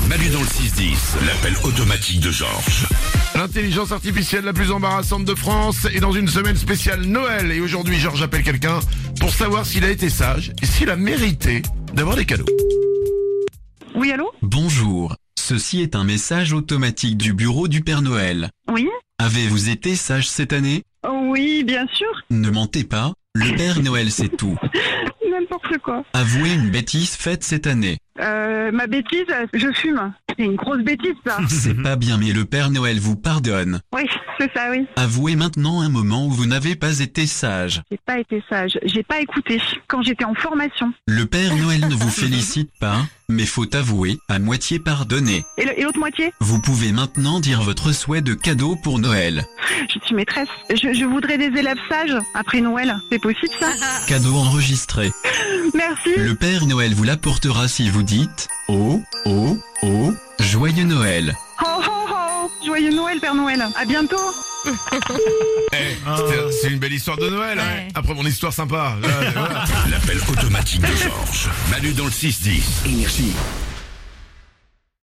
Manu dans le 6-10, l'appel automatique de Georges. L'intelligence artificielle la plus embarrassante de France est dans une semaine spéciale Noël. Et aujourd'hui, Georges appelle quelqu'un pour savoir s'il a été sage et s'il a mérité d'avoir des cadeaux. Oui, allô? Bonjour, ceci est un message automatique du bureau du Père Noël. Oui? Avez-vous été sage cette année? Oui, bien sûr. Ne mentez pas, le Père Noël sait tout. N'importe quoi. Avouez une bêtise faite cette année. Ma bêtise, je fume. C'est une grosse bêtise, ça. C'est pas bien mais le Père Noël vous pardonne. Oui, c'est ça, oui. Avouez maintenant un moment où vous n'avez pas été sage. J'ai pas été sage. J'ai pas écouté quand j'étais en formation. Le Père Noël ne vous félicite pas, mais faut avouer, à moitié pardonné. Et l'autre moitié? Vous pouvez maintenant dire votre souhait de cadeau pour Noël. Je suis maîtresse. Je voudrais des élèves sages après Noël. C'est possible, ça? Cadeau enregistré. Merci. Le Père Noël vous l'apportera si vous dites « Oh, oh, oh, joyeux Noël ». Ho, ho, ho. Joyeux Noël, Père Noël. À bientôt. C'est une belle histoire de Noël. Ouais. Après mon histoire sympa. L'appel automatique de Georges. Manu dans le 6-10. Énergie.